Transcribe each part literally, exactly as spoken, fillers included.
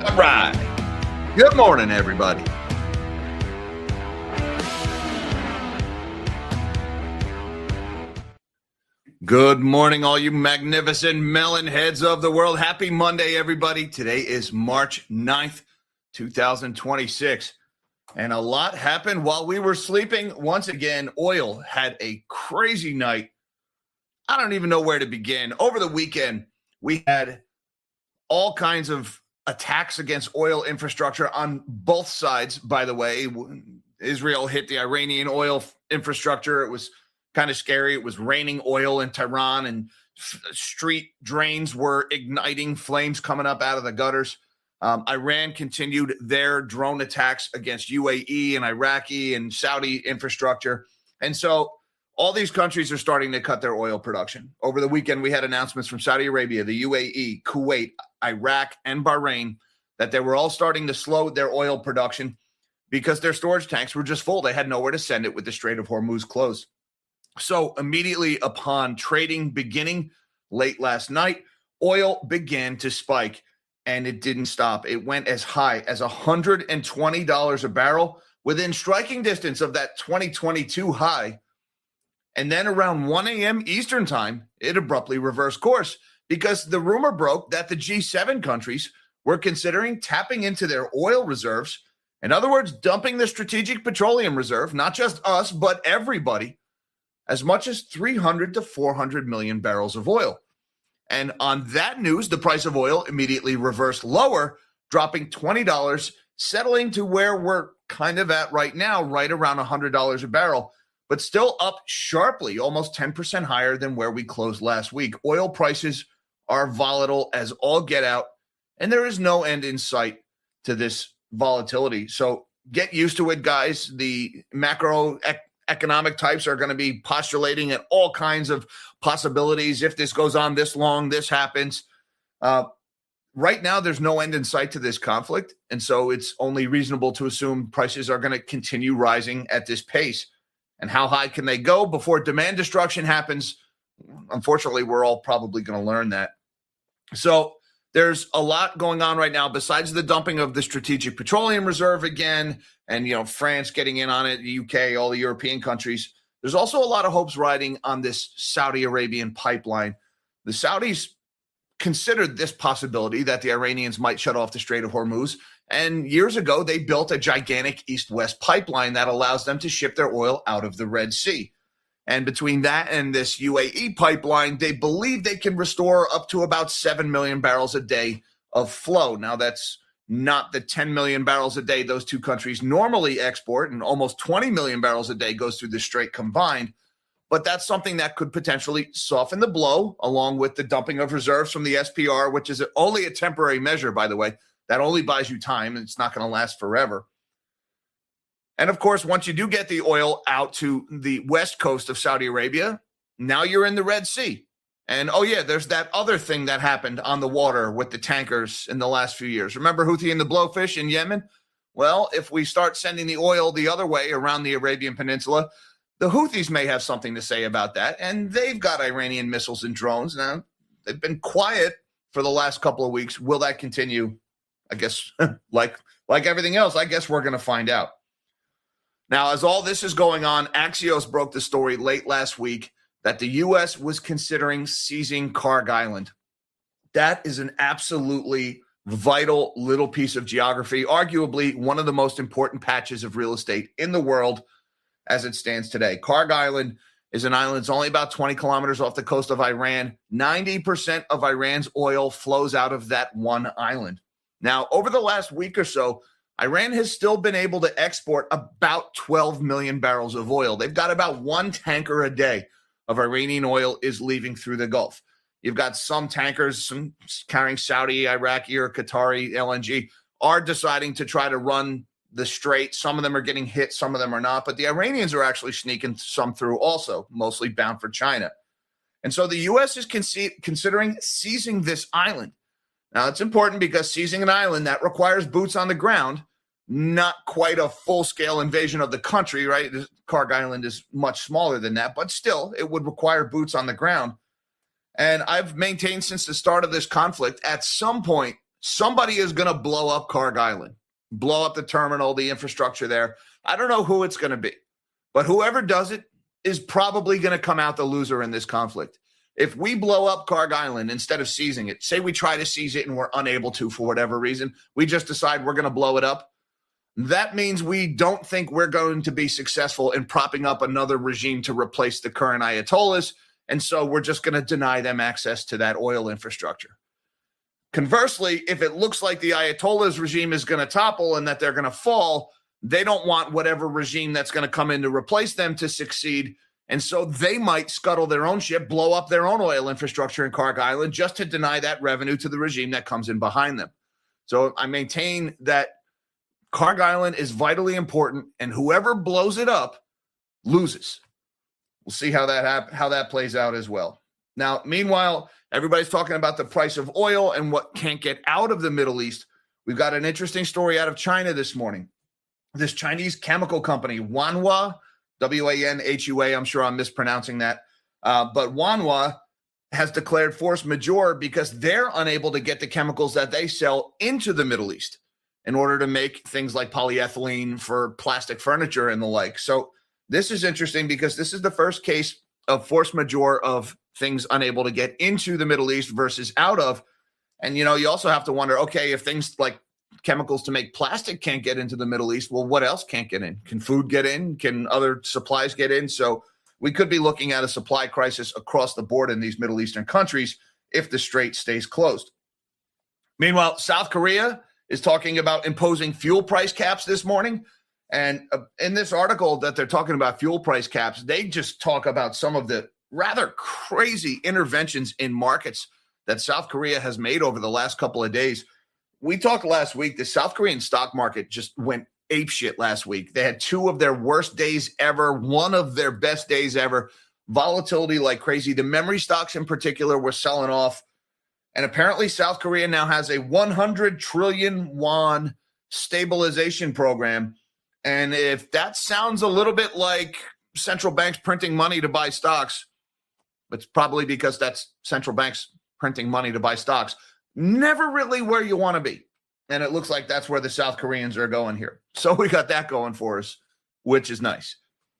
All right. Good morning, everybody. Good morning, all you magnificent melon heads of the world. Happy Monday, everybody. Today is March ninth, twenty twenty-six. And a lot happened while we were sleeping. Once again, oil had a crazy night. I don't even know where to begin. Over the weekend, we had all kinds of attacks against oil infrastructure on both sides, by the way. Israel hit the Iranian oil infrastructure. It was kind of scary. It was raining oil in Tehran, and f- street drains were igniting, flames coming up out of the gutters. Um, Iran continued their drone attacks against U A E and Iraqi and Saudi infrastructure. And so all these countries are starting to cut their oil production. Over the weekend, we had announcements from Saudi Arabia, the U A E, Kuwait, Iraq, and Bahrain that they were all starting to slow their oil production because their storage tanks were just full. They had nowhere to send it with the Strait of Hormuz closed. So immediately upon trading beginning late last night, oil began to spike, and it didn't stop. It went as high as one hundred twenty dollars a barrel, within striking distance of that twenty twenty-two high. And then around one a.m. Eastern time, it abruptly reversed course because the rumor broke that the G seven countries were considering tapping into their oil reserves. In other words, dumping the Strategic Petroleum Reserve, not just us, but everybody, as much as three hundred to four hundred million barrels of oil. And on that news, the price of oil immediately reversed lower, dropping twenty dollars, settling to where we're kind of at right now, right around one hundred dollars a barrel, but still up sharply, almost ten percent higher than where we closed last week. Oil prices are volatile as all get out, and there is no end in sight to this volatility. So get used to it, guys. The macro ec- economic types are going to be postulating at all kinds of possibilities. If this goes on this long, this happens. Uh, right now, there's no end in sight to this conflict, and so it's only reasonable to assume prices are going to continue rising at this pace. And how high can they go before demand destruction happens? Unfortunately, we're all probably going to learn that. So there's a lot going on right now besides the dumping of the Strategic Petroleum Reserve again, and, you know, France getting in on it, the U K, all the European countries. There's also a lot of hopes riding on this Saudi Arabian pipeline. The Saudis considered this possibility that the Iranians might shut off the Strait of Hormuz. And years ago, they built a gigantic east-west pipeline that allows them to ship their oil out of the Red Sea. And between that and this U A E pipeline, they believe they can restore up to about seven million barrels a day of flow. Now, that's not the ten million barrels a day those two countries normally export, and almost twenty million barrels a day goes through the strait combined. But that's something that could potentially soften the blow, along with the dumping of reserves from the S P R, which is only a temporary measure, by the way. That only buys you time, and it's not going to last forever. And, of course, once you do get the oil out to the west coast of Saudi Arabia, now you're in the Red Sea. And, oh, yeah, there's that other thing that happened on the water with the tankers in the last few years. Remember Houthi and the Blowfish in Yemen? Well, if we start sending the oil the other way around the Arabian Peninsula, the Houthis may have something to say about that. And they've got Iranian missiles and drones. Now, they've been quiet for the last couple of weeks. Will that continue? I guess, like like everything else, I guess we're going to find out. Now, as all this is going on, Axios broke the story late last week that the U S was considering seizing Kharg Island. That is an absolutely vital little piece of geography, arguably one of the most important patches of real estate in the world as it stands today. Kharg Island is an island that's only about twenty kilometers off the coast of Iran. ninety percent of Iran's oil flows out of that one island. Now, over the last week or so, Iran has still been able to export about twelve million barrels of oil. They've got about one tanker a day of Iranian oil is leaving through the Gulf. You've got some tankers, some carrying Saudi, Iraqi, or Qatari L N G, are deciding to try to run the strait. Some of them are getting hit, some of them are not. But the Iranians are actually sneaking some through also, mostly bound for China. And so the U S is con- considering seizing this island. Now, it's important because seizing an island, that requires boots on the ground, not quite a full-scale invasion of the country, right? Kharg Island is much smaller than that, but still, it would require boots on the ground. And I've maintained since the start of this conflict, at some point, somebody is going to blow up Carg Island, blow up the terminal, the infrastructure there. I don't know who it's going to be, but whoever does it is probably going to come out the loser in this conflict. If we blow up Carg Island instead of seizing it, say we try to seize it and we're unable to for whatever reason, we just decide we're going to blow it up. That means we don't think we're going to be successful in propping up another regime to replace the current Ayatollahs. And so we're just going to deny them access to that oil infrastructure. Conversely, if it looks like the Ayatollahs regime is going to topple and that they're going to fall, they don't want whatever regime that's going to come in to replace them to succeed. And so they might scuttle their own ship, blow up their own oil infrastructure in Carg Island just to deny that revenue to the regime that comes in behind them. So I maintain that Carg Island is vitally important, and whoever blows it up loses. We'll see how that hap- how that plays out as well. Now, meanwhile, everybody's talking about the price of oil and what can't get out of the Middle East. We've got an interesting story out of China this morning. This Chinese chemical company, Wanhua, W A N H U A, I'm sure I'm mispronouncing that, uh, but Wanhua has declared force majeure because they're unable to get the chemicals that they sell into the Middle East in order to make things like polyethylene for plastic furniture and the like. So this is interesting because this is the first case of force majeure of things unable to get into the Middle East versus out of. And, you know, you also have to wonder, okay, if things like chemicals to make plastic can't get into the Middle East, well, what else can't get in? Can food get in? Can other supplies get in? So we could be looking at a supply crisis across the board in these Middle Eastern countries if the strait stays closed. Meanwhile, South Korea is talking about imposing fuel price caps this morning. And uh, in this article that they're talking about fuel price caps, they just talk about some of the rather crazy interventions in markets that South Korea has made over the last couple of days. We talked last week, the South Korean stock market just went apeshit last week. They had two of their worst days ever, one of their best days ever. Volatility like crazy. The memory stocks in particular were selling off. And apparently South Korea now has a one hundred trillion won stabilization program. And if that sounds a little bit like central banks printing money to buy stocks, it's probably because that's central banks printing money to buy stocks. Never really where you want to be. And it looks like that's where the South Koreans are going here. So we got that going for us, which is nice.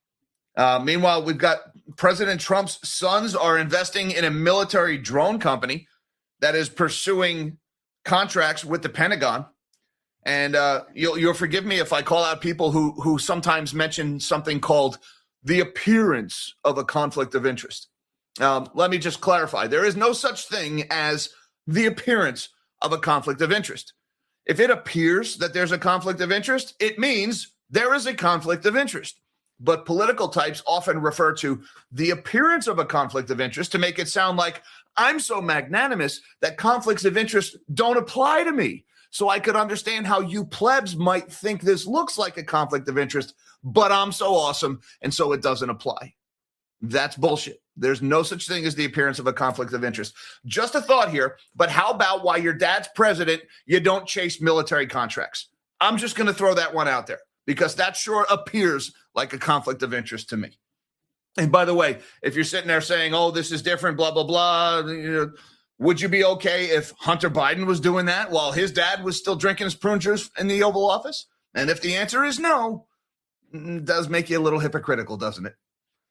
Uh, meanwhile, we've got President Trump's sons are investing in a military drone company that is pursuing contracts with the Pentagon. And uh, you'll, you'll forgive me if I call out people who, who sometimes mention something called the appearance of a conflict of interest. Um, let me just clarify. There is no such thing as the appearance of a conflict of interest. If it appears that there's a conflict of interest, it means there is a conflict of interest. But political types often refer to the appearance of a conflict of interest to make it sound like I'm so magnanimous that conflicts of interest don't apply to me. So I could understand how you plebs might think this looks like a conflict of interest, but I'm so awesome, and so it doesn't apply. That's bullshit. There's no such thing as the appearance of a conflict of interest. Just a thought here, but how about while your dad's president, you don't chase military contracts? I'm just going to throw that one out there because that sure appears like a conflict of interest to me. And by the way, if you're sitting there saying, oh, this is different, blah, blah, blah, you know, would you be okay if Hunter Biden was doing that while his dad was still drinking his prune juice in the Oval Office? And if the answer is no, it does make you a little hypocritical, doesn't it?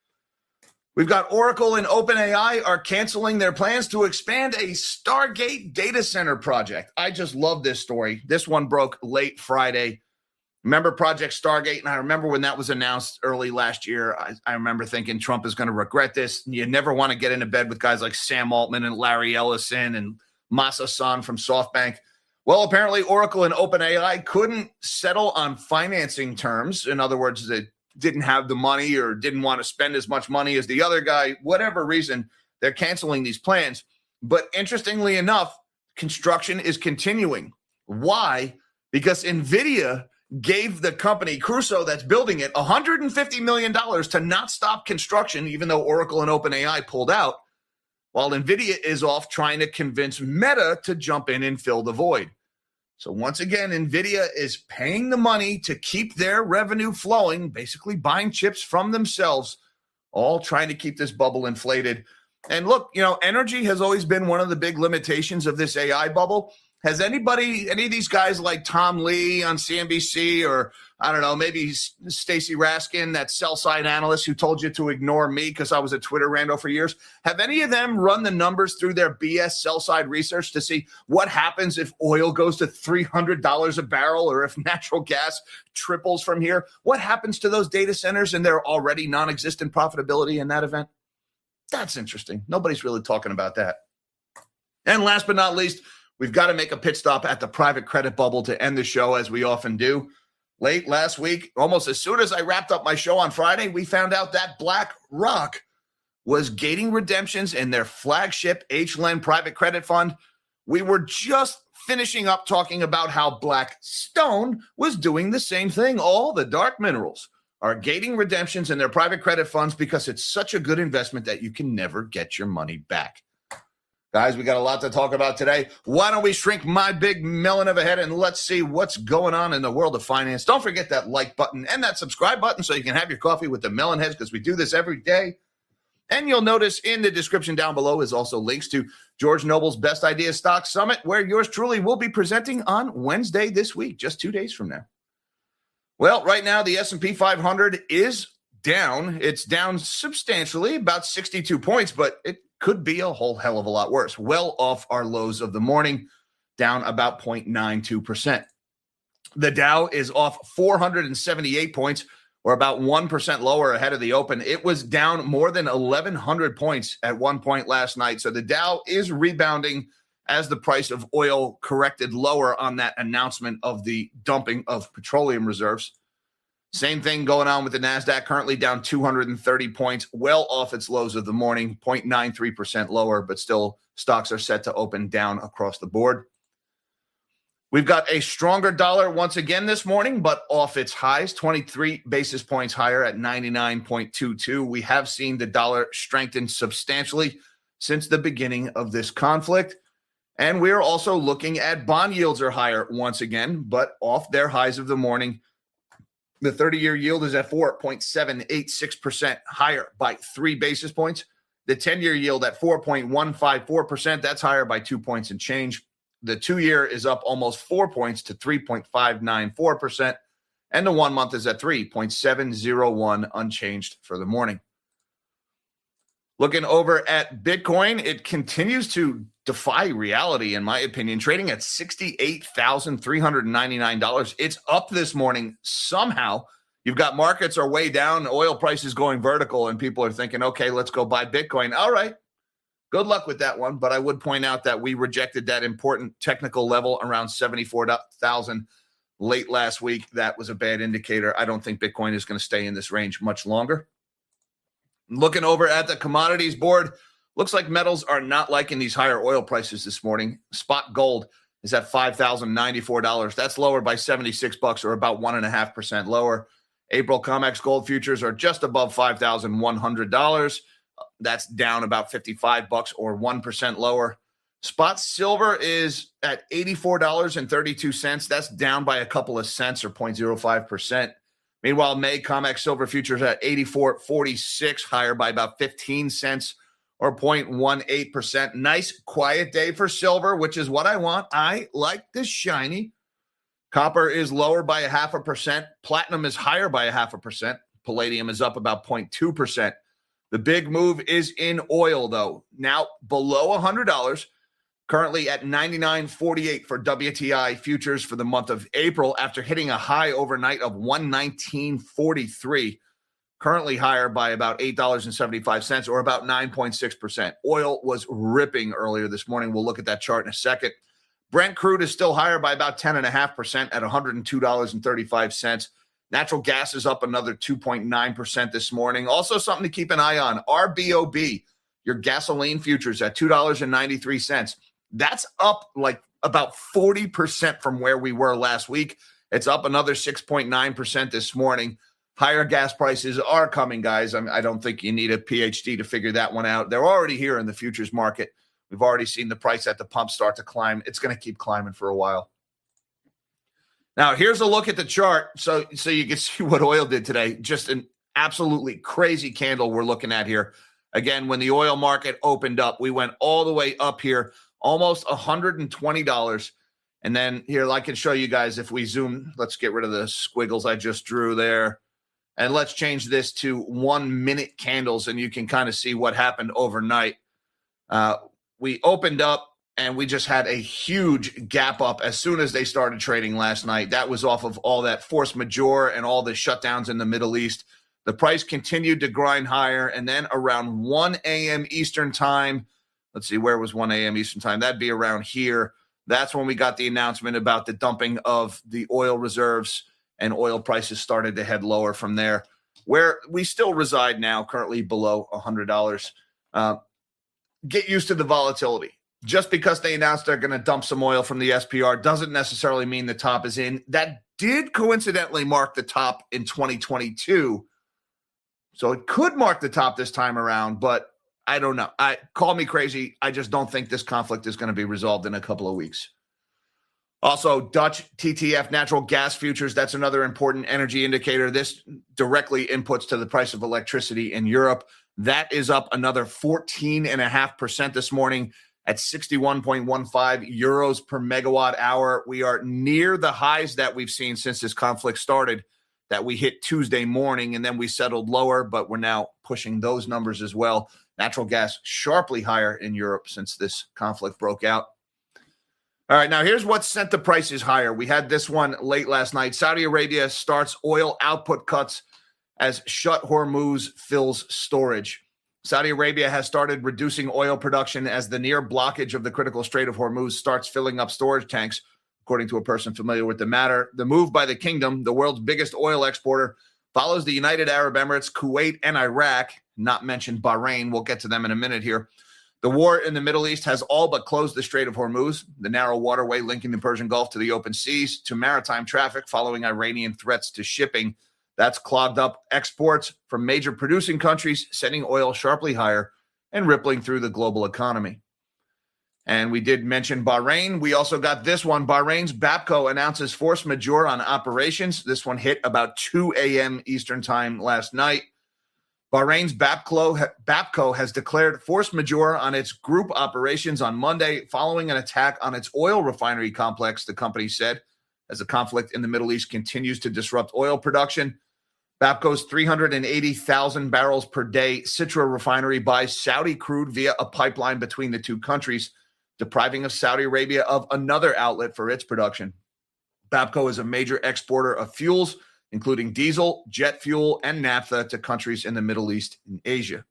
We've got Oracle and OpenAI are canceling their plans to expand a Stargate data center project. I just love this story. This one broke late Friday. Remember Project Stargate? And I remember when that was announced early last year, I, I remember thinking Trump is going to regret this. You never want to get into bed with guys like Sam Altman and Larry Ellison and Masa Son from SoftBank. Well, apparently Oracle and OpenAI couldn't settle on financing terms. In other words, they didn't have the money or didn't want to spend as much money as the other guy. Whatever reason, they're canceling these plans. But interestingly enough, construction is continuing. Why? Because NVIDIA gave the company Crusoe that's building it one hundred fifty million dollars to not stop construction, even though Oracle and OpenAI pulled out, while NVIDIA is off trying to convince Meta to jump in and fill the void. So once again, NVIDIA is paying the money to keep their revenue flowing, basically buying chips from themselves, all trying to keep this bubble inflated. And look, you know, energy has always been one of the big limitations of this A I bubble. Has anybody, any of these guys like Tom Lee on C N B C, or I don't know, maybe Stacey Raskin, that sell-side analyst who told you to ignore me because I was a Twitter rando for years, have any of them run the numbers through their B S sell-side research to see what happens if oil goes to three hundred dollars a barrel or if natural gas triples from here? What happens to those data centers and their already non-existent profitability in that event? That's interesting. Nobody's really talking about that. And last but not least, we've got to make a pit stop at the private credit bubble to end the show, as we often do. Late last week, almost as soon as I wrapped up my show on Friday, we found out that BlackRock was gating redemptions in their flagship H L N private credit fund. We were just finishing up talking about how Blackstone was doing the same thing. All the dark minerals are gating redemptions in their private credit funds because it's such a good investment that you can never get your money back. Guys, we got a lot to talk about today. Why don't we shrink my big melon of a head and let's see what's going on in the world of finance. Don't forget that like button and that subscribe button so you can have your coffee with the melon heads, because we do this every day. And you'll notice in the description down below is also links to George Noble's Best Ideas Stock Summit, where yours truly will be presenting on Wednesday this week, just two days from now. Well, right now the S and P five hundred is down. It's down substantially, about sixty-two points, but it could be a whole hell of a lot worse. Well off our lows of the morning, down about zero point nine two percent. The Dow is off four hundred seventy-eight points, or about one percent lower ahead of the open. It was down more than eleven hundred points at one point last night. So the Dow is rebounding as the price of oil corrected lower on that announcement of the dumping of petroleum reserves. Same thing going on with the NASDAQ, currently down two hundred thirty points, well off its lows of the morning, zero point nine three percent lower, but still stocks are set to open down across the board. We've got a stronger dollar once again this morning, but off its highs, twenty-three basis points higher at ninety-nine point two two. We have seen the dollar strengthen substantially since the beginning of this conflict. And we're also looking at bond yields are higher once again, but off their highs of the morning. The thirty-year yield is at four point seven eight six percent, higher by three basis points. The ten-year yield at four point one five four percent, that's higher by two points and change. The two-year is up almost four points to three point five nine four percent, and the one-month is at three point seven zero one, unchanged for the morning. Looking over at Bitcoin, it continues to defy reality, in my opinion, trading at sixty-eight thousand three hundred ninety-nine dollars. It's up this morning somehow. You've got markets are way down, oil prices going vertical, and people are thinking, okay, let's go buy Bitcoin. All right, good luck with that one. But I would point out that we rejected that important technical level around seventy-four thousand late last week. That was a bad indicator. I don't think Bitcoin is going to stay in this range much longer. Looking over at the commodities board, looks like metals are not liking these higher oil prices this morning. Spot gold is at five thousand ninety-four dollars. That's lower by seventy-six bucks, or about one point five percent lower. April COMEX gold futures are just above five thousand one hundred dollars. That's down about fifty-five bucks, or one percent lower. Spot silver is at eighty-four dollars and thirty-two cents. That's down by a couple of cents, or zero point zero five percent. Meanwhile, May COMEX silver futures at eighty-four forty-six, higher by about fifteen cents, or zero point one eight percent. Nice quiet day for silver, which is what I want. I like the shiny. Copper is lower by a half a percent. Platinum is higher by a half a percent. Palladium is up about zero point two percent. The big move is in oil, though. Now below one hundred dollars. Currently at ninety-nine forty-eight for W T I futures for the month of April, after hitting a high overnight of one nineteen forty-three, currently higher by about eight dollars and seventy-five cents, or about nine point six percent. Oil was ripping earlier this morning. We'll look at that chart in a second. Brent crude is still higher by about ten point five percent at one hundred two dollars and thirty-five cents. Natural gas is up another two point nine percent this morning. Also something to keep an eye on, R B O B, your gasoline futures at two dollars and ninety-three cents. That's up like about forty percent from where we were last week. It's up another six point nine percent this morning. Higher gas prices are coming, guys. I mean, I don't think you need a P H D to figure that one out. They're already here in the futures market. We've already seen the price at the pump start to climb. It's going to keep climbing for a while. Now, here's a look at the chart so, so you can see what oil did today. Just an absolutely crazy candle we're looking at here. Again, when the oil market opened up, we went all the way up here, almost one hundred twenty dollars. And then here, I can show you guys if we zoom. Let's get rid of the squiggles I just drew there. And let's change this to one minute candles, and you can kind of see what happened overnight. Uh, we opened up and we just had a huge gap up as soon as they started trading last night. That was off of all that force majeure and all the shutdowns in the Middle East. The price continued to grind higher, and then around one a.m. Eastern time, let's see, where was one a.m. Eastern time? That'd be around here. That's when we got the announcement about the dumping of the oil reserves, and oil prices started to head lower from there, where we still reside now, currently below one hundred dollars. Uh, get used to the volatility. Just because they announced they're going to dump some oil from the S P R doesn't necessarily mean the top is in. That did coincidentally mark the top in twenty twenty-two. So it could mark the top this time around, but I don't know. I call me crazy. I just don't think this conflict is going to be resolved in a couple of weeks. Also, Dutch T T F natural gas futures, that's another important energy indicator. This directly inputs to the price of electricity in Europe. That is up another fourteen point five percent this morning at sixty-one point one five euros per megawatt hour. We are near the highs that we've seen since this conflict started, that we hit Tuesday morning, and then we settled lower, but we're now pushing those numbers as well. Natural gas sharply higher in Europe since this conflict broke out. All right, now here's what sent the prices higher. We had this one late last night. Saudi Arabia starts oil output cuts as shut Hormuz fills storage. Saudi Arabia has started reducing oil production as the near blockage of the critical Strait of Hormuz starts filling up storage tanks, according to a person familiar with the matter. The move by the kingdom, the world's biggest oil exporter, follows the United Arab Emirates, Kuwait, and Iraq, not mentioned Bahrain. We'll get to them in a minute here. The war in the Middle East has all but closed the Strait of Hormuz, the narrow waterway linking the Persian Gulf to the open seas, to maritime traffic following Iranian threats to shipping. That's clogged up exports from major producing countries, sending oil sharply higher and rippling through the global economy. And we did mention Bahrain. We also got this one. Bahrain's Bapco announces force majeure on operations. This one hit about two a.m. Eastern time last night. Bahrain's Bapco, Bapco has declared force majeure on its group operations on Monday following an attack on its oil refinery complex, the company said, as the conflict in the Middle East continues to disrupt oil production. Bapco's three hundred eighty thousand barrels per day Citra refinery buys Saudi crude via a pipeline between the two countries, depriving of Saudi Arabia of another outlet for its production. Bapco is a major exporter of fuels, including diesel, jet fuel, and naphtha to countries in the Middle East and Asia.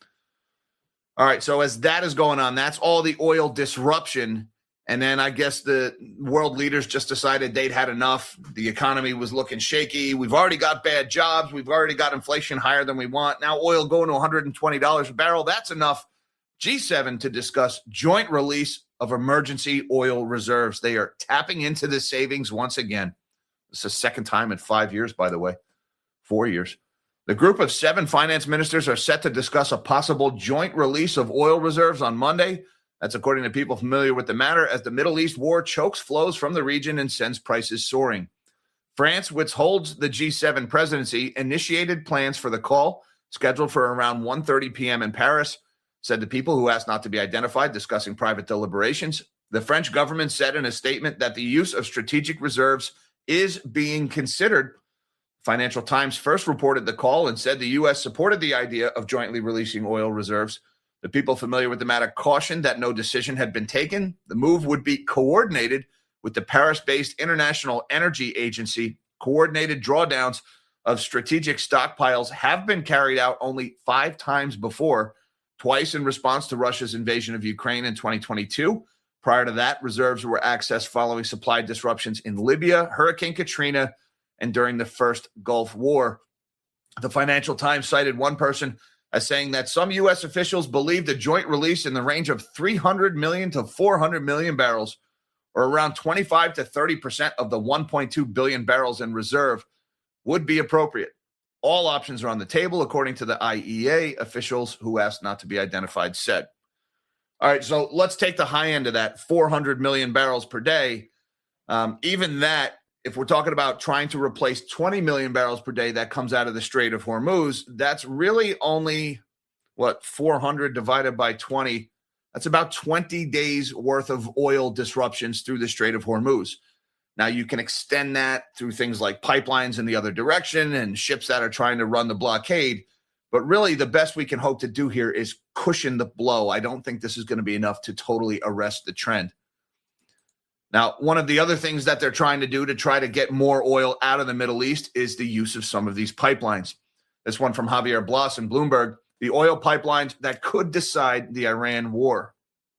All right, so as that is going on, that's all the oil disruption. And then I guess the world leaders just decided they'd had enough. The economy was looking shaky. We've already got bad jobs. We've already got inflation higher than we want. Now oil going to one hundred twenty dollars a barrel. That's enough. G seven to discuss joint release of emergency oil reserves. They are tapping into the savings once again. It's the second time in five years, by the way, four years. The group of seven finance ministers are set to discuss a possible joint release of oil reserves on Monday. That's according to people familiar with the matter, as the Middle East war chokes flows from the region and sends prices soaring. France, which holds the G seven presidency, initiated plans for the call, scheduled for around one thirty p.m. in Paris, said the people who asked not to be identified, discussing private deliberations. The French government said in a statement that the use of strategic reserves is being considered. Financial Times first reported the call and said the U S supported the idea of jointly releasing oil reserves. The people familiar with the matter cautioned that no decision had been taken. The move would be coordinated with the Paris-based International Energy Agency. Coordinated drawdowns of strategic stockpiles have been carried out only five times before, twice in response to Russia's invasion of Ukraine in twenty twenty-two. Prior to that, reserves were accessed following supply disruptions in Libya, Hurricane Katrina, and during the first Gulf War. The Financial Times cited one person as saying that some U S officials believe the joint release in the range of three hundred million to four hundred million barrels, or around twenty-five to thirty percent of the one point two billion barrels in reserve, would be appropriate. All options are on the table, according to the I E A. Officials who asked not to be identified said. All right, so let's take the high end of that, four hundred million barrels per day. Um, even that, if we're talking about trying to replace twenty million barrels per day that comes out of the Strait of Hormuz, that's really only, what, four hundred divided by twenty. That's about twenty days worth of oil disruptions through the Strait of Hormuz. Now, you can extend that through things like pipelines in the other direction and ships that are trying to run the blockade. But really, the best we can hope to do here is cushion the blow. I don't think this is going to be enough to totally arrest the trend. Now, one of the other things that they're trying to do to try to get more oil out of the Middle East is the use of some of these pipelines. This one from Javier Blas and Bloomberg, the oil pipelines that could decide the Iran war.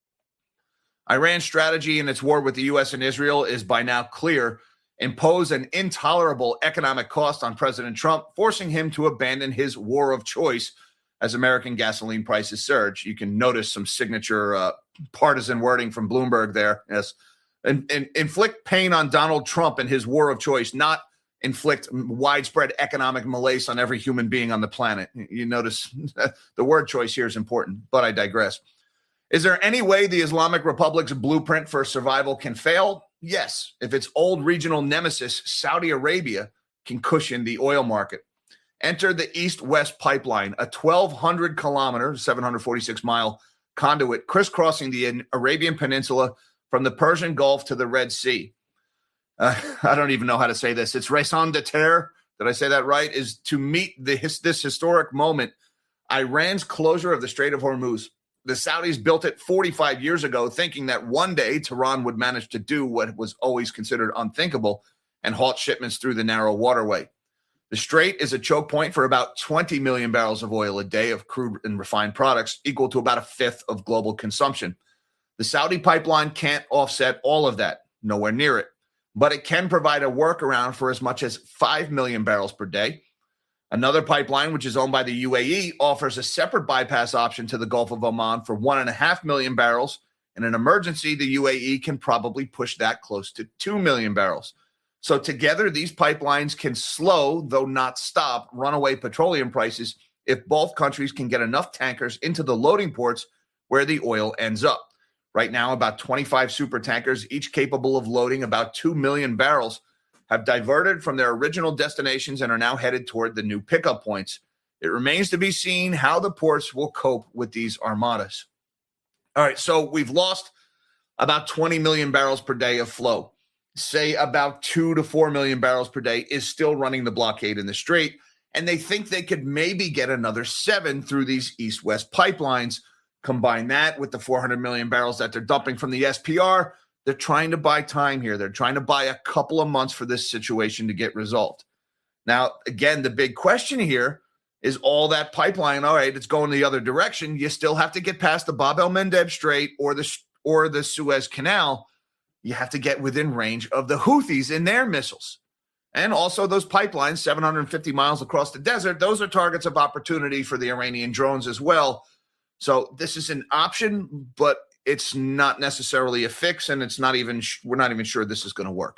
Iran's strategy in its war with the U S and Israel is by now clear. Impose an intolerable economic cost on President Trump, forcing him to abandon his war of choice as American gasoline prices surge. You can notice some signature uh, partisan wording from Bloomberg there. Yes. And, and inflict pain on Donald Trump and his war of choice, not inflict widespread economic malaise on every human being on the planet. You notice the word choice here is important, but I digress. Is there any way the Islamic Republic's blueprint for survival can fail? Yes, if its old regional nemesis, Saudi Arabia, can cushion the oil market. Enter the East-West Pipeline, a twelve hundred kilometer, seven hundred forty-six mile conduit crisscrossing the Arabian Peninsula from the Persian Gulf to the Red Sea. Uh, I don't even know how to say this. It's raison d'etre, did I say that right, is to meet the, his, this historic moment, Iran's closure of the Strait of Hormuz. The Saudis built it forty-five years ago, thinking that one day Tehran would manage to do what was always considered unthinkable and halt shipments through the narrow waterway. The strait is a choke point for about twenty million barrels of oil a day of crude and refined products, equal to about a fifth of global consumption. The Saudi pipeline can't offset all of that, nowhere near it, but it can provide a workaround for as much as five million barrels per day. Another pipeline, which is owned by the U A E, offers a separate bypass option to the Gulf of Oman for one and a half million barrels. In an emergency, the U A E can probably push that close to two million barrels. So together, these pipelines can slow, though not stop, runaway petroleum prices if both countries can get enough tankers into the loading ports where the oil ends up. Right now, about twenty-five super tankers, each capable of loading about two million barrels, have diverted from their original destinations and are now headed toward the new pickup points. It remains to be seen how the ports will cope with these armadas. All right, so we've lost about twenty million barrels per day of flow. Say about two to four million barrels per day is still running the blockade in the Strait, and they think they could maybe get another seven through these east-west pipelines. Combine that with the four hundred million barrels that they're dumping from the S P R. They're trying to buy time here. They're trying to buy a couple of months for this situation to get resolved. Now, again, the big question here is all that pipeline, all right, it's going the other direction. You still have to get past the Bab el-Mandeb Strait or the, or the Suez Canal. You have to get within range of the Houthis and their missiles. And also those pipelines, seven hundred fifty miles across the desert, those are targets of opportunity for the Iranian drones as well. So this is an option, but it's not necessarily a fix, and it's not even, we're not even sure this is going to work.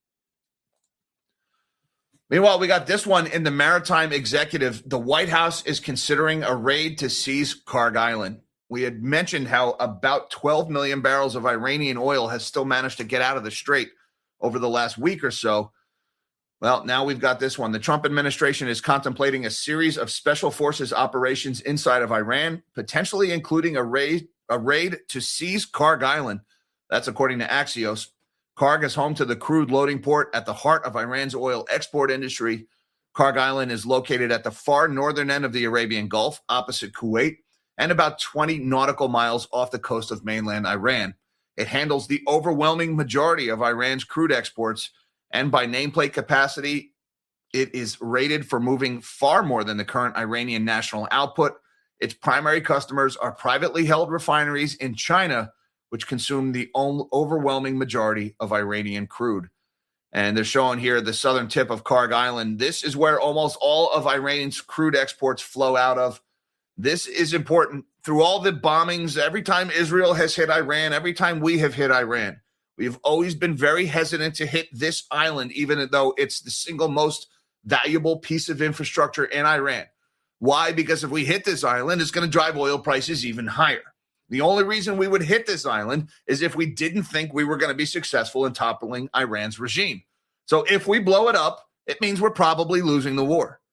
Meanwhile, we got this one in the Maritime Executive. The White House is considering a raid to seize Kharg Island. We had mentioned how about twelve million barrels of Iranian oil has still managed to get out of the strait over the last week or so. Well, now we've got this one. The Trump administration is contemplating a series of special forces operations inside of Iran, potentially including a raid A raid to seize Kharg Island. That's according to Axios. Kharg is home to the crude loading port at the heart of Iran's oil export industry. Kharg Island is located at the far northern end of the Arabian Gulf, opposite Kuwait, and about twenty nautical miles off the coast of mainland Iran. It handles the overwhelming majority of Iran's crude exports, and by nameplate capacity, it is rated for moving far more than the current Iranian national output. Its primary customers are privately held refineries in China, which consume the overwhelming majority of Iranian crude. And they're showing here the southern tip of Kharg Island. This is where almost all of Iran's crude exports flow out of. This is important. Through all the bombings, every time Israel has hit Iran, every time we have hit Iran, we've always been very hesitant to hit this island, even though it's the single most valuable piece of infrastructure in Iran. Why? Because if we hit this island, it's going to drive oil prices even higher. The only reason we would hit this island is if we didn't think we were going to be successful in toppling Iran's regime. So if we blow it up, it means we're probably losing the war.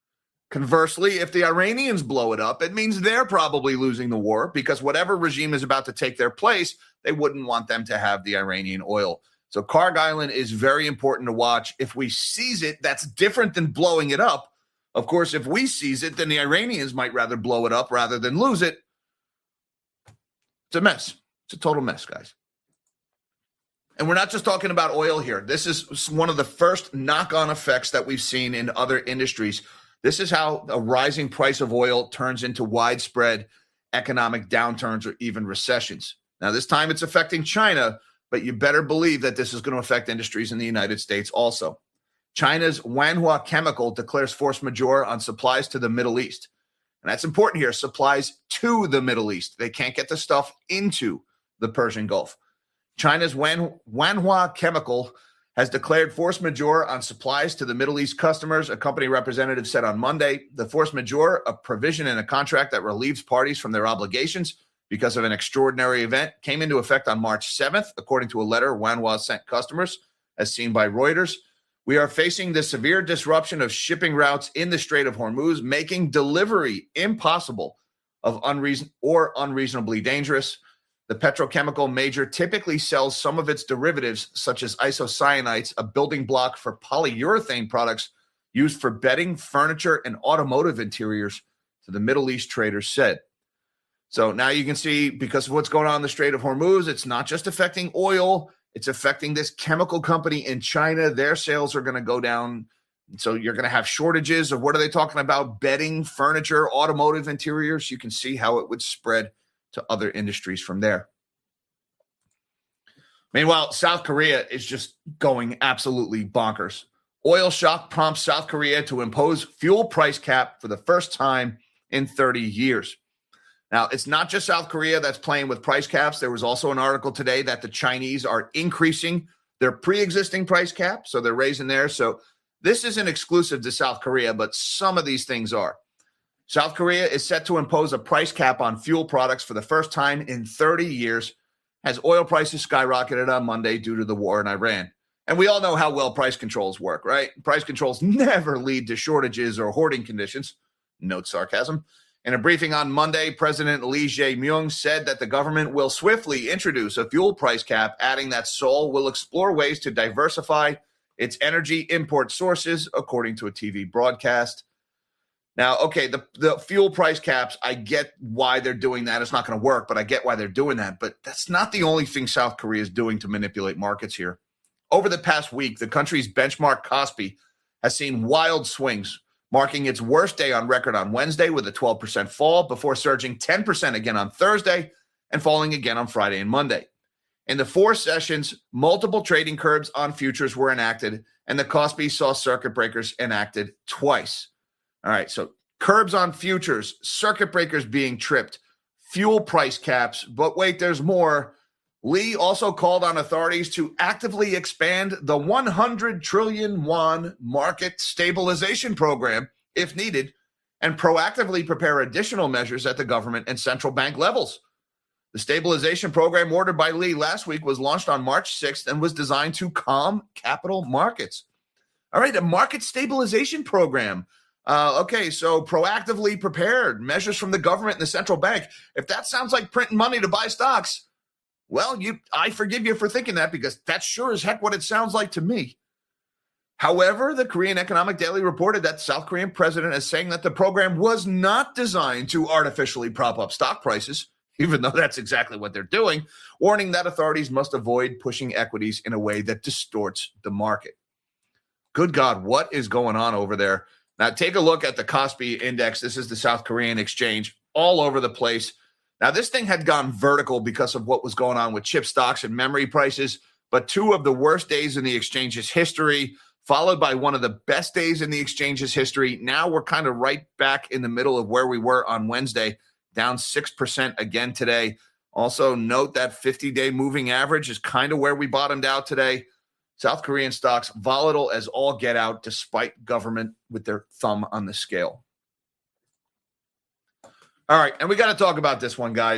Conversely, if the Iranians blow it up, it means they're probably losing the war because whatever regime is about to take their place, they wouldn't want them to have the Iranian oil. So Kharg Island is very important to watch. If we seize it, that's different than blowing it up. Of course, if we seize it, then the Iranians might rather blow it up rather than lose it. It's a mess. It's a total mess, guys. And we're not just talking about oil here. This is one of the first knock-on effects that we've seen in other industries. This is how a rising price of oil turns into widespread economic downturns or even recessions. Now, this time it's affecting China, but you better believe that this is going to affect industries in the United States also. China's Wanhua Chemical declares force majeure on supplies to the Middle East. And that's important here, supplies to the Middle East. They can't get the stuff into the Persian Gulf. China's Wan, Wanhua Chemical has declared force majeure on supplies to the Middle East customers, a company representative said on Monday. The force majeure, a provision in a contract that relieves parties from their obligations because of an extraordinary event, came into effect on March seventh, according to a letter Wanhua sent customers, as seen by Reuters. We are facing the severe disruption of shipping routes in the Strait of Hormuz, making delivery impossible of unreason or unreasonably dangerous. The petrochemical major typically sells some of its derivatives, such as isocyanates, a building block for polyurethane products used for bedding, furniture, and automotive interiors, to the Middle East traders said. So now you can see, because of what's going on in the Strait of Hormuz, it's not just affecting oil, it's affecting this chemical company in China. Their sales are going to go down. So you're going to have shortages of, what are they talking about? Bedding, furniture, automotive interiors. You can see how it would spread to other industries from there. Meanwhile, South Korea is just going absolutely bonkers. Oil shock prompts South Korea to impose fuel price cap for the first time in thirty years. Now, it's not just South Korea that's playing with price caps. There was also an article today that the Chinese are increasing their pre-existing price cap, so they're raising theirs. So this isn't exclusive to South Korea, but some of these things are. South Korea is set to impose a price cap on fuel products for the first time in thirty years as oil prices skyrocketed on Monday due to the war in Iran. And we all know how well price controls work, right? Price controls never lead to shortages or hoarding conditions. Note sarcasm. In a briefing on Monday, President Lee Jae-myung said that the government will swiftly introduce a fuel price cap, adding that Seoul will explore ways to diversify its energy import sources, according to a T V broadcast. Now, okay, the, the fuel price caps, I get why they're doing that. It's not going to work, but I get why they're doing that. But that's not the only thing South Korea is doing to manipulate markets here. Over the past week, the country's benchmark Kospi has seen wild swings, marking its worst day on record on Wednesday with a twelve percent fall before surging ten percent again on Thursday and falling again on Friday and Monday. In the four sessions, multiple trading curbs on futures were enacted, and the Kospi saw circuit breakers enacted twice. All right, so curbs on futures, circuit breakers being tripped, fuel price caps, but wait, there's more. Lee also called on authorities to actively expand the one hundred trillion won market stabilization program, if needed, and proactively prepare additional measures at the government and central bank levels. The stabilization program ordered by Lee last week was launched on March sixth and was designed to calm capital markets. All right, a market stabilization program. Uh, okay, so proactively prepared, measures from the government and the central bank. If that sounds like printing money to buy stocks, well, you, I forgive you for thinking that, because that's sure as heck what it sounds like to me. However, the Korean Economic Daily reported that South Korean president is saying that the program was not designed to artificially prop up stock prices, even though that's exactly what they're doing, warning that authorities must avoid pushing equities in a way that distorts the market. Good God, what is going on over there? Now, take a look at the Kospi index. This is the South Korean exchange, all over the place. Now, this thing had gone vertical because of what was going on with chip stocks and memory prices, but two of the worst days in the exchange's history, followed by one of the best days in the exchange's history. Now we're kind of right back in the middle of where we were on Wednesday, down six percent again today. Also, note that fifty-day moving average is kind of where we bottomed out today. South Korean stocks volatile as all get out, despite government with their thumb on the scale. All right, and we got to talk about this one, guys.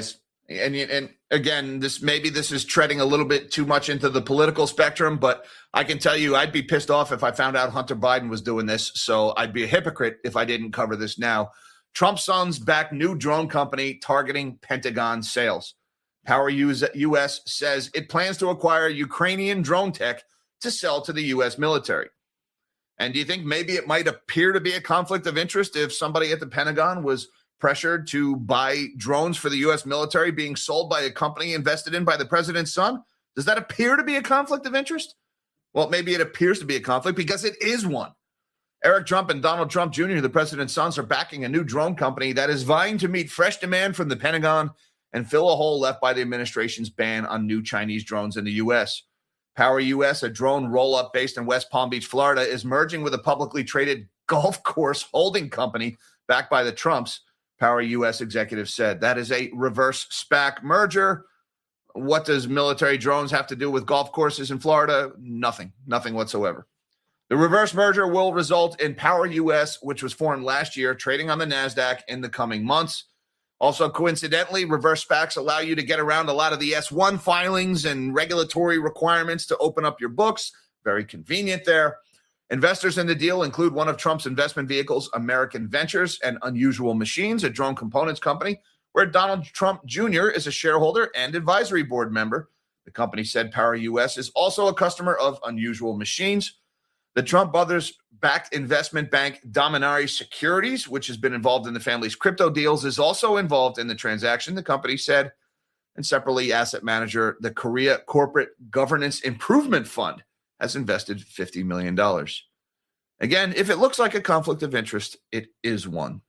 And, and again, this maybe this is treading a little bit too much into the political spectrum, but I can tell you I'd be pissed off if I found out Hunter Biden was doing this. So I'd be a hypocrite if I didn't cover this now. Trump's sons back new drone company targeting Pentagon sales. Power U S says it plans to acquire Ukrainian drone tech to sell to the U S military. And do you think maybe it might appear to be a conflict of interest if somebody at the Pentagon was pressured to buy drones for the U S military being sold by a company invested in by the president's son? Does that appear to be a conflict of interest? Well, maybe it appears to be a conflict because it is one. Eric Trump and Donald Trump Junior, the president's sons, are backing a new drone company that is vying to meet fresh demand from the Pentagon and fill a hole left by the administration's ban on new Chinese drones in the U S. Power U S, a drone roll-up based in West Palm Beach, Florida, is merging with a publicly traded golf course holding company backed by the Trumps, Power U S executives said. That is a reverse SPAC merger. What does military drones have to do with golf courses in Florida? Nothing. Nothing whatsoever. The reverse merger will result in Power U S, which was formed last year, trading on the NASDAQ in the coming months. Also, coincidentally, reverse SPACs allow you to get around a lot of the S one filings and regulatory requirements to open up your books. Very convenient there. Investors in the deal include one of Trump's investment vehicles, American Ventures, and Unusual Machines, a drone components company, where Donald Trump Junior is a shareholder and advisory board member. The company said Power U S is also a customer of Unusual Machines. The Trump brothers-backed investment bank Dominari Securities, which has been involved in the family's crypto deals, is also involved in the transaction, the company said. And separately, asset manager, the Korea Corporate Governance Improvement Fund, has invested fifty million dollars. Again, if it looks like a conflict of interest, it is one.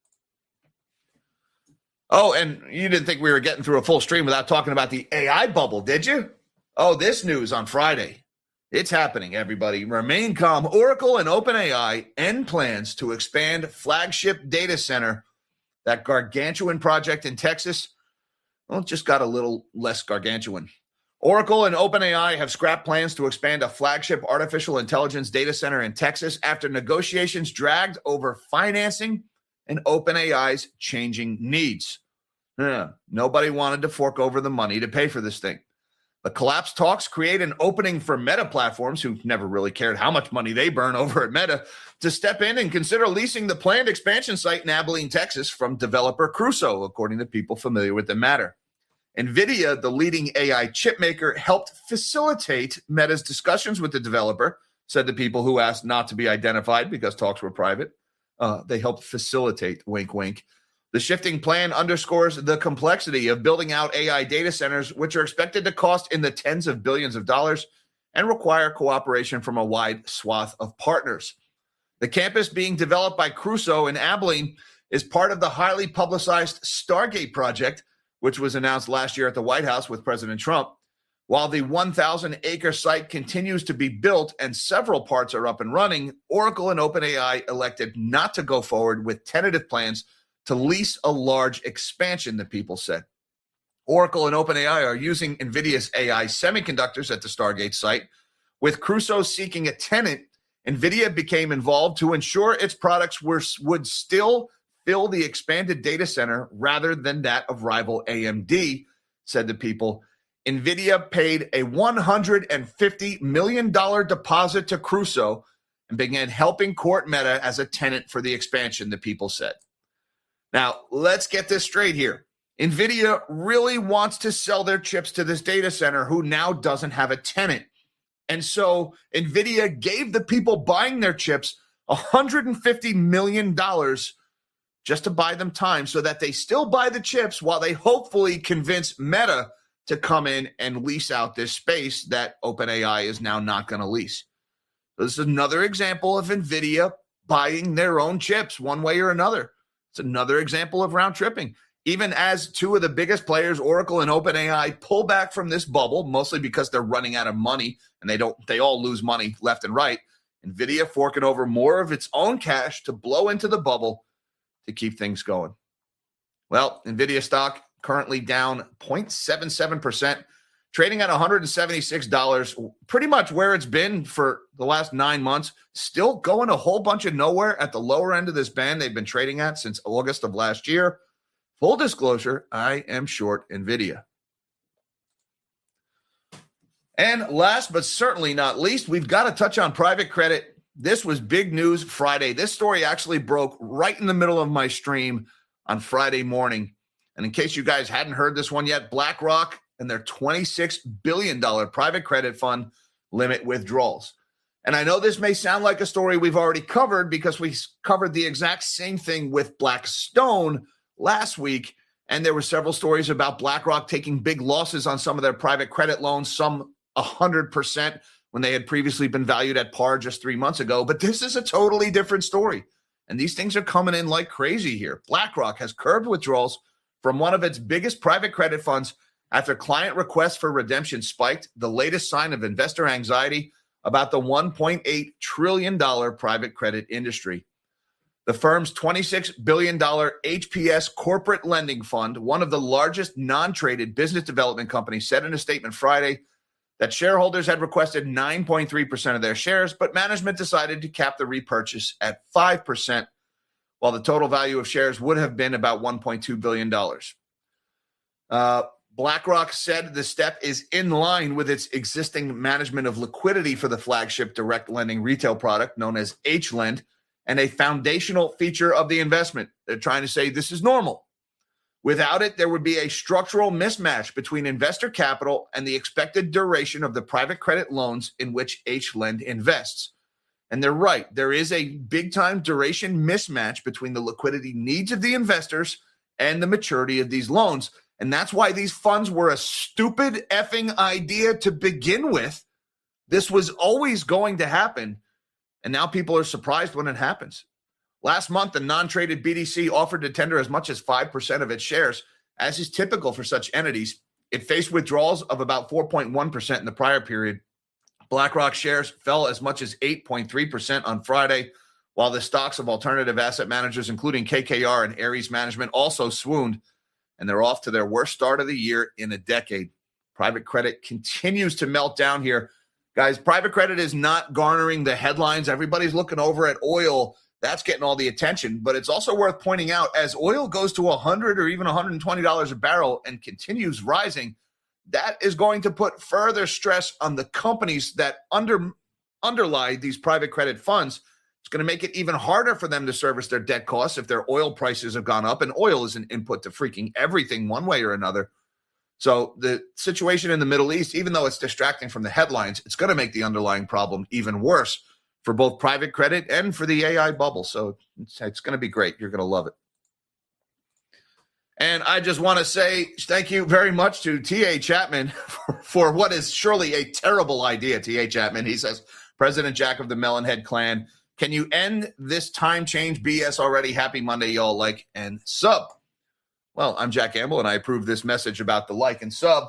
Oh, and you didn't think we were getting through a full stream without talking about the A I bubble, did you? Oh, this news on Friday. It's happening, everybody. Remain calm. Oracle and OpenAI end plans to expand flagship data center. That gargantuan project in Texas, well, it just got a little less gargantuan. Oracle and OpenAI have scrapped plans to expand a flagship artificial intelligence data center in Texas after negotiations dragged over financing and OpenAI's changing needs. Yeah, nobody wanted to fork over the money to pay for this thing. The collapsed talks create an opening for Meta Platforms, who never really cared how much money they burn over at Meta, to step in and consider leasing the planned expansion site in Abilene, Texas, from developer Crusoe, according to people familiar with the matter. NVIDIA, the leading A I chip maker, helped facilitate Meta's discussions with the developer, said the people who asked not to be identified because talks were private. Uh, they helped facilitate, wink, wink. The shifting plan underscores the complexity of building out A I data centers, which are expected to cost in the tens of billions of dollars and require cooperation from a wide swath of partners. The campus being developed by Crusoe in Abilene is part of the highly publicized Stargate project, which was announced last year at the White House with President Trump. While the one thousand acre site continues to be built and several parts are up and running, Oracle and OpenAI elected not to go forward with tentative plans to lease a large expansion, the people said. Oracle and OpenAI are using NVIDIA's A I semiconductors at the Stargate site. With Crusoe seeking a tenant, NVIDIA became involved to ensure its products were, would still fill the expanded data center rather than that of rival A M D, said the people. NVIDIA paid a one hundred fifty million dollars deposit to Crusoe and began helping court Meta as a tenant for the expansion, the people said. Now, let's get this straight here. NVIDIA really wants to sell their chips to this data center who now doesn't have a tenant. And so NVIDIA gave the people buying their chips one hundred fifty million dollars just to buy them time so that they still buy the chips while they hopefully convince Meta to come in and lease out this space that OpenAI is now not going to lease. This is another example of NVIDIA buying their own chips one way or another. It's another example of round tripping. Even as two of the biggest players, Oracle and OpenAI, pull back from this bubble, mostly because they're running out of money and they don't they all lose money left and right. NVIDIA forking over more of its own cash to blow into the bubble to keep things going. Well, NVIDIA stock currently down zero point seven seven percent, trading at one hundred seventy-six dollars, pretty much where it's been for the last nine months, still going a whole bunch of nowhere at the lower end of this band they've been trading at since August of last year. Full disclosure, I am short NVIDIA. And last but certainly not least, we've got to touch on private credit. This was big news Friday. This story actually broke right in the middle of my stream on Friday morning. And in case you guys hadn't heard this one yet, BlackRock and their twenty-six billion dollars private credit fund limit withdrawals. And I know this may sound like a story we've already covered because we covered the exact same thing with Blackstone last week. And there were several stories about BlackRock taking big losses on some of their private credit loans, some one hundred percent when they had previously been valued at par just three months ago. But this is a totally different story. And these things are coming in like crazy here. BlackRock has curbed withdrawals from one of its biggest private credit funds after client requests for redemption spiked, the latest sign of investor anxiety about the one point eight trillion dollars private credit industry. The firm's twenty-six billion dollars H P S corporate lending fund, one of the largest non-traded business development companies, said in a statement Friday that shareholders had requested nine point three percent of their shares, but management decided to cap the repurchase at five percent, while the total value of shares would have been about one point two billion dollars. Uh, BlackRock said the step is in line with its existing management of liquidity for the flagship direct lending retail product known as H-Lend, and a foundational feature of the investment. They're trying to say this is normal. Without it, there would be a structural mismatch between investor capital and the expected duration of the private credit loans in which H-Lend invests. And they're right. There is a big-time duration mismatch between the liquidity needs of the investors and the maturity of these loans. And that's why these funds were a stupid effing idea to begin with. This was always going to happen. And now people are surprised when it happens. Last month, the non-traded B D C offered to tender as much as five percent of its shares, as is typical for such entities. It faced withdrawals of about four point one percent in the prior period. BlackRock shares fell as much as eight point three percent on Friday, while the stocks of alternative asset managers, including K K R and Ares Management, also swooned, and they're off to their worst start of the year in a decade. Private credit continues to melt down here. Guys, private credit is not garnering the headlines. Everybody's looking over at oil. That's getting all the attention. But it's also worth pointing out, as oil goes to one hundred or even one hundred twenty dollars a barrel and continues rising, that is going to put further stress on the companies that under, underlie these private credit funds. It's going to make it even harder for them to service their debt costs if their oil prices have gone up. And oil is an input to freaking everything one way or another. So the situation in the Middle East, even though it's distracting from the headlines, it's going to make the underlying problem even worse for both private credit and for the A I bubble. So it's, it's going to be great. You're going to love it. And I just want to say thank you very much to T A Chapman for, for what is surely a terrible idea, T A Chapman. He says, President Jack of the Melonhead clan, can you end this time change B S already? Happy Monday, y'all. Like and sub. Well, I'm Jack Gamble, and I approve this message about the like and sub.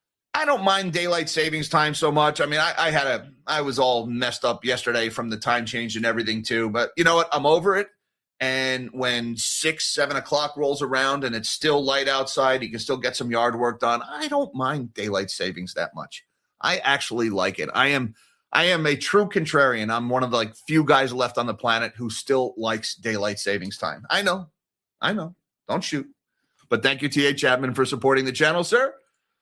I don't mind daylight savings time so much. I mean, I, I had a, I was all messed up yesterday from the time change and everything too. But you know what? I'm over it. And when six, seven o'clock rolls around and it's still light outside, you can still get some yard work done. I don't mind daylight savings that much. I actually like it. I am, I am a true contrarian. I'm one of the like few guys left on the planet who still likes daylight savings time. I know, I know. Don't shoot. But thank you, T A Chapman, for supporting the channel, sir.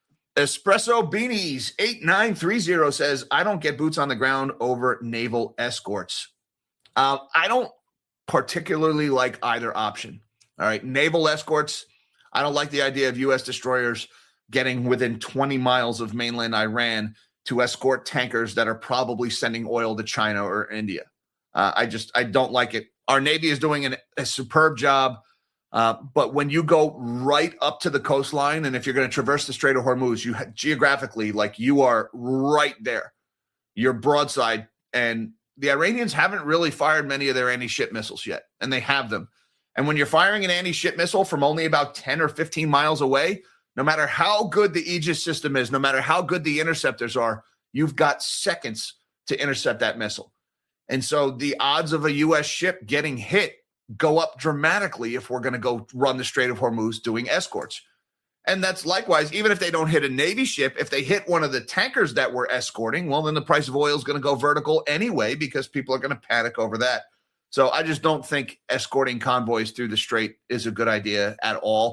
Espresso Beanies eight nine three zero says, I don't get boots on the ground over naval escorts. Uh, I don't particularly like either option. All right, naval escorts, I don't like the idea of U S destroyers getting within twenty miles of mainland Iran to escort tankers that are probably sending oil to China or India. Uh, I just, I don't like it. Our Navy is doing an, a superb job. Uh, but when you go right up to the coastline, and if you're going to traverse the Strait of Hormuz, you geographically, like you are right there. You're broadside, and the Iranians haven't really fired many of their anti-ship missiles yet, and they have them. And when you're firing an anti-ship missile from only about ten or fifteen miles away, no matter how good the Aegis system is, no matter how good the interceptors are, you've got seconds to intercept that missile. And so the odds of a U S ship getting hit go up dramatically if we're going to go run the Strait of Hormuz doing escorts. And that's likewise, even if they don't hit a Navy ship, if they hit one of the tankers that we're escorting, well, then the price of oil is going to go vertical anyway because people are going to panic over that. So I just don't think escorting convoys through the Strait is a good idea at all.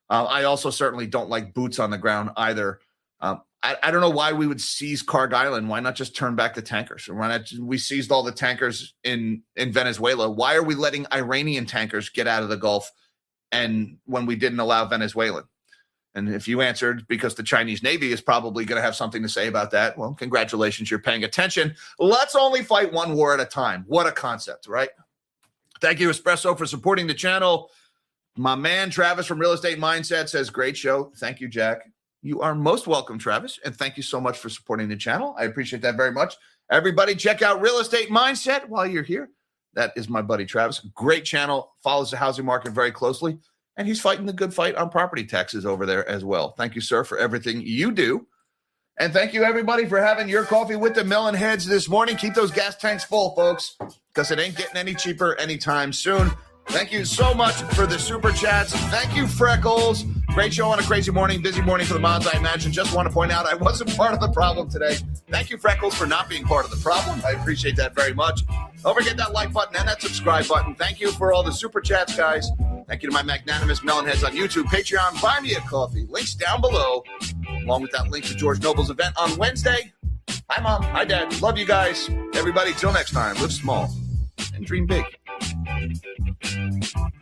Uh, I also certainly don't like boots on the ground either. Um, I, I don't know why we would seize Kharg Island. Why not just turn back the tankers? Why not, we seized all the tankers in, in Venezuela. Why are we letting Iranian tankers get out of the Gulf and when we didn't allow Venezuelan? And if you answered because the Chinese Navy is probably going to have something to say about that, well, congratulations, you're paying attention. Let's only fight one war at a time. What a concept, right? Thank you, Espresso, for supporting the channel. My man, Travis from Real Estate Mindset says, great show. Thank you, Jack. You are most welcome, Travis, and thank you so much for supporting the channel. I appreciate that very much. Everybody, check out Real Estate Mindset while you're here. That is my buddy, Travis. Great channel, follows the housing market very closely. And he's fighting the good fight on property taxes over there as well. Thank you, sir, for everything you do. And thank you, everybody, for having your coffee with the Melon Heads this morning. Keep those gas tanks full, folks, because it ain't getting any cheaper anytime soon. Thank you so much for the super chats. Thank you, Freckles. Great show on a crazy morning, busy morning for the moms, I imagine. Just want to point out I wasn't part of the problem today. Thank you, Freckles, for not being part of the problem. I appreciate that very much. Don't forget that like button and that subscribe button. Thank you for all the super chats, guys. Thank you to my magnanimous Melon Heads on YouTube, Patreon, Buy Me a Coffee. Links down below, along with that link to George Noble's event on Wednesday. Hi, Mom. Hi, Dad. Love you guys. Everybody, till next time, live small and dream big.